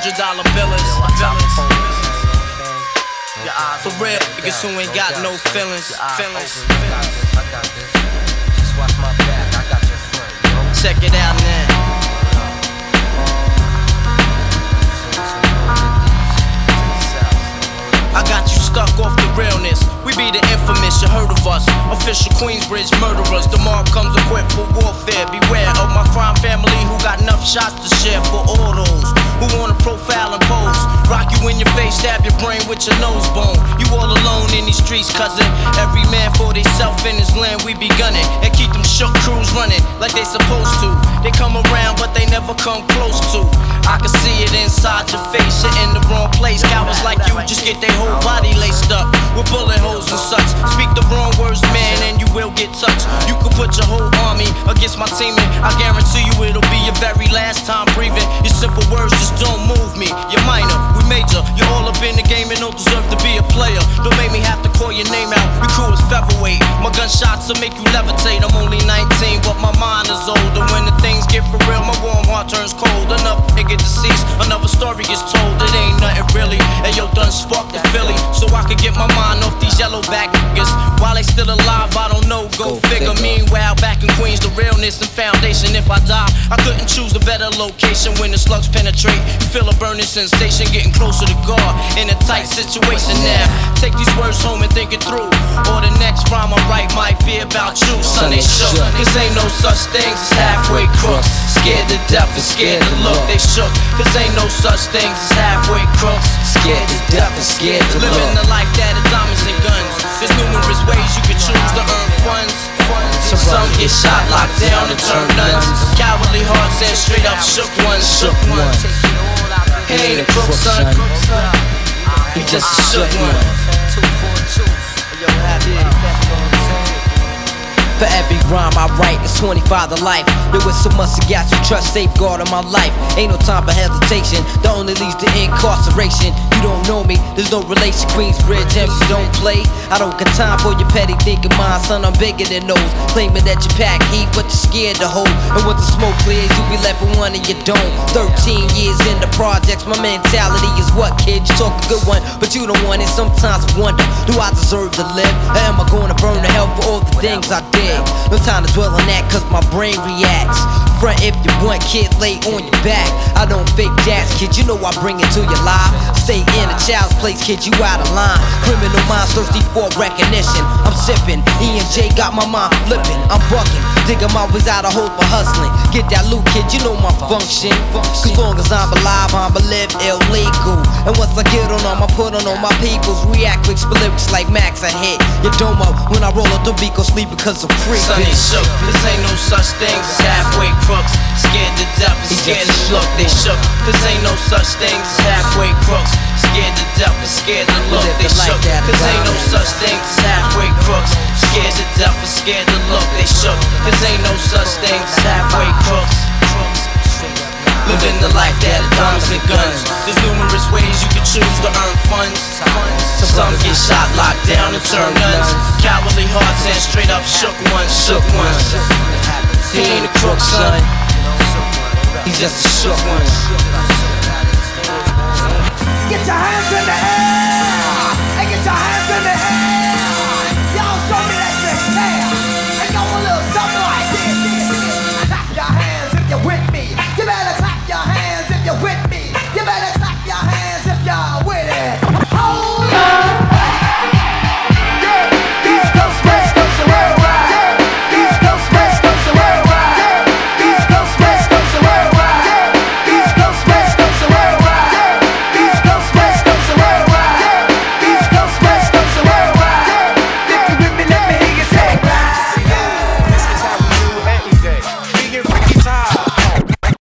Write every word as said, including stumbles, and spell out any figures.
hundred dollar billers. For real, niggas who ain't got no feelings. Feelings. Check it out now. I got you stuck off the realness. We be the infamous, you heard of us. Official Queensbridge murderers. The mob comes equipped for warfare. Beware of my crime family who got enough shots to share for all those who wanna profile and pose. Rock you in your face, stab your brain with your nose bone. You all alone in these streets, cousin. Every man for theyself in his land, we be gunning. And keep them shook crews running like they supposed to. They come around, but they never come close to. I can see it inside your face, you're in the wrong place. Cowards like you just get their whole body laced up with bullet holes and such. Speak the wrong words, man, and you will get touched. You can put your whole army against my team, and I guarantee you it'll be your very last time breathing. Your simple words just don't move me. You're minor, we major. You're all up in the game and don't deserve to be a player. Don't make me have to call your name out. Your crew is featherweight. My gunshots will make you levitate. I'm only nineteen, but my mind is older. When the things get for real, my warm heart turns cold. Another nigga deceased, another story gets told. It ain't nothing really. And yo, done sparked the Philly, so I could get my mind off these yellow back niggas. While they still alive, I don't know, go, go figure. figure. Meanwhile, back in Queens, the realness and foundation. If I die, I couldn't choose a better location. When the slugs penetrate, you feel a burning sensation, getting closer to God in a tight situation now. Take these words home and think it through, or the next rhyme I write might be about you. Son, they shook, cause ain't no such things as halfway crooks. Scared to death and scared to look, they shook, cause ain't no such things as halfway crooks. Scared to death and scared to look. Living the life that is diamonds and guns. There's numerous ways you can choose to earn funds. Some get shot, locked down, and turn nuns. Cowardly hearts and straight up shook ones. Shook ones. He ain't a crook, son. He just a shook one. For every rhyme I write, it's twenty-five to life. There was so much to got you trust, safeguard in my life. Ain't no time for hesitation, that only leads to incarceration. You don't know me, there's no relation. Queensbridge, and you don't play. I don't got time for your petty thinking, mine, son, I'm bigger than those. Claiming that you pack heat, but you're scared to hold. And once the smoke clears, you be left with one and you don't. Thirteen years in the projects, my mentality is what, kid? You talk a good one, but you don't want it. Sometimes I wonder, do I deserve to live? Or am I gonna burn to hell for all the things I did? No time to dwell on that, cause my brain reacts. Front if you want, kid, lay on your back. I don't fake jazz, kid, you know I bring it to your life. Stay in a child's place, kid, you out of line. Criminal minds thirsty for recognition. I'm sipping, E and J got my mind flipping. I'm bucking, digging my ways out of hope for hustling. Get that loot, kid, you know my function. Cause long as I'm alive, I'ma live illegal. And once I get on them, I put on all my peoples. React quick, spit lyrics like Max, I hit your dome up. When I roll up the beat, go sleep because I'm free. Son, they shook, cause ain't no such thing as halfway crooks. Scared to death and scared to look, they shook, cause ain't no such thing as halfway crooks. Scared to death and scared to look, they shook, cause ain't no such thing as halfway crooks. Scared to death and scared to look, they shook, cause ain't no such thing as halfway crooks. Living the life that is diamonds and guns. There's numerous ways you can choose to earn funds. Some get shot, locked down, and turn nuns. Cowardly hearts and straight up shook ones. Shook ones. He ain't a crook, son. He's just a shook one. Get your hands in the air.